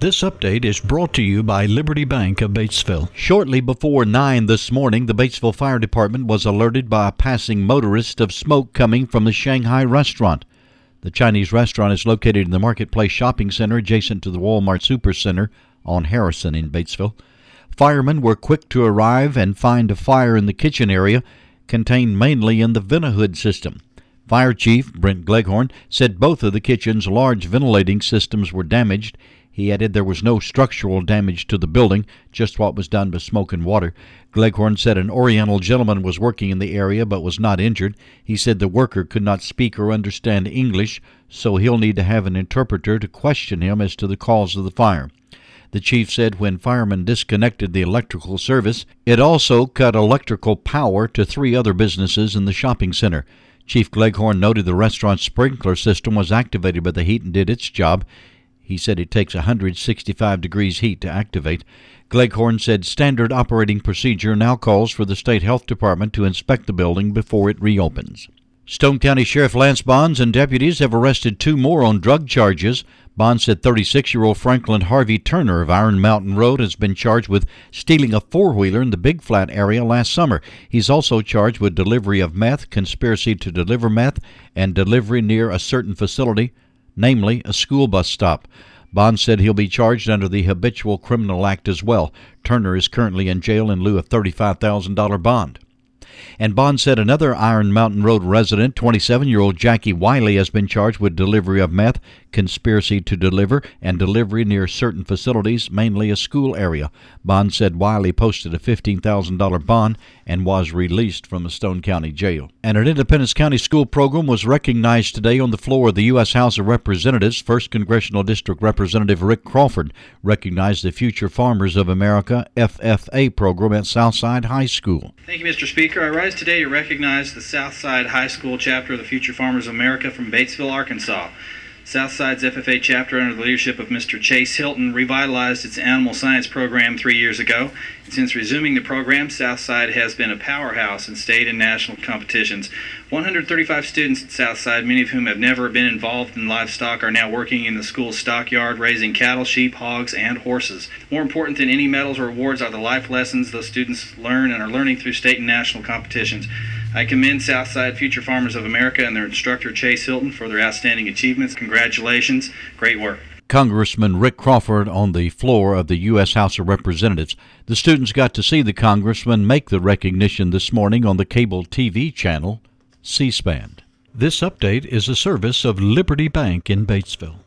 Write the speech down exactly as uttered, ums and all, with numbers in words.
This update is brought to you by Liberty Bank of Batesville. Shortly before nine this morning, the Batesville Fire Department was alerted by a passing motorist of smoke coming from the Shanghai restaurant. The Chinese restaurant is located in the Marketplace Shopping Center adjacent to the Walmart Supercenter on Harrison in Batesville. Firemen were quick to arrive and find a fire in the kitchen area contained mainly in the ventihood system. Fire Chief Brent Gleghorn said both of the kitchen's large ventilating systems were damaged. He added there was no structural damage to the building, just what was done by smoke and water. Gleghorn said an Oriental gentleman was working in the area but was not injured. He said the worker could not speak or understand English, so he'll need to have an interpreter to question him as to the cause of the fire. The chief said when firemen disconnected the electrical service, it also cut electrical power to three other businesses in the shopping center. Chief Gleghorn noted the restaurant's sprinkler system was activated by the heat and did its job. He said it takes one hundred sixty-five degrees heat to activate. Gleghorn said standard operating procedure now calls for the state health department to inspect the building before it reopens. Stone County Sheriff Lance Bonds and deputies have arrested two more on drug charges. Bonds said thirty-six-year-old Franklin Harvey Turner of Iron Mountain Road has been charged with stealing a four-wheeler in the Big Flat area last summer. He's also charged with delivery of meth, conspiracy to deliver meth, and delivery near a certain facility, namely a school bus stop. Bond said he'll be charged under the Habitual Criminal Act as well. Turner is currently in jail in lieu of thirty-five thousand dollars bond. And Bond said another Iron Mountain Road resident, twenty-seven-year-old Jackie Wiley, has been charged with delivery of meth, conspiracy to deliver, and delivery near certain facilities, mainly a school area. Bond said Wiley posted a fifteen thousand dollars bond and was released from the Stone County Jail. And an Independence County school program was recognized today on the floor of the U S House of Representatives. First Congressional District Representative Rick Crawford recognized the Future Farmers of America F F A program at Southside High School. Thank you, Mister Speaker. I rise today to recognize the Southside High School chapter of the Future Farmers of America from Batesville, Arkansas. Southside's F F A chapter, under the leadership of Mister Chase Hilton, revitalized its animal science program three years ago. And since resuming the program, Southside has been a powerhouse in state and national competitions. one hundred thirty-five students at Southside, many of whom have never been involved in livestock, are now working in the school's stockyard, raising cattle, sheep, hogs, and horses. More important than any medals or awards are the life lessons those students learn and are learning through state and national competitions. I commend Southside Future Farmers of America and their instructor, Chase Hilton, for their outstanding achievements. Congratulations. Great work. Congressman Rick Crawford on the floor of the U S House of Representatives. The students got to see the congressman make the recognition this morning on the cable T V channel C-SPAN. This update is a service of Liberty Bank in Batesville.